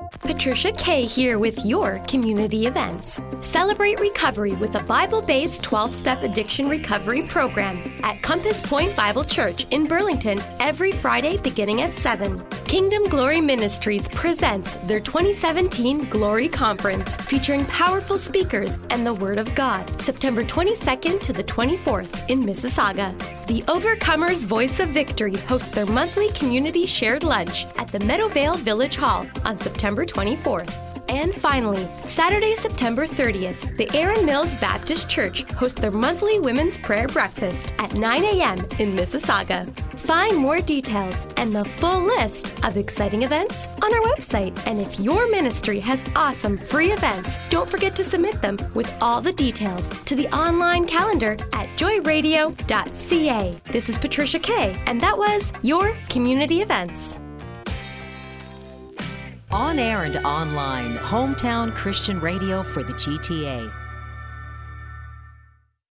Patricia Kay here with your community events. Celebrate recovery with a Bible-based 12-step addiction recovery program at Compass Point Bible Church in Burlington every Friday beginning at 7. Kingdom Glory Ministries presents their 2017 Glory Conference featuring powerful speakers and the Word of God, September 22nd to the 24th in Mississauga. The Overcomers Voice of Victory hosts their monthly community shared lunch at the Meadowvale Village Hall on September 24th. And finally, Saturday, September 30th, the Aaron Mills Baptist Church hosts their monthly women's prayer breakfast at 9 a.m. in Mississauga. Find more details and the full list of exciting events on our website. And if your ministry has awesome free events, don't forget to submit them with all the details to the online calendar at joyradio.ca. This is Patricia Kay, and that was your community events. On air and online, hometown Christian radio for the GTA.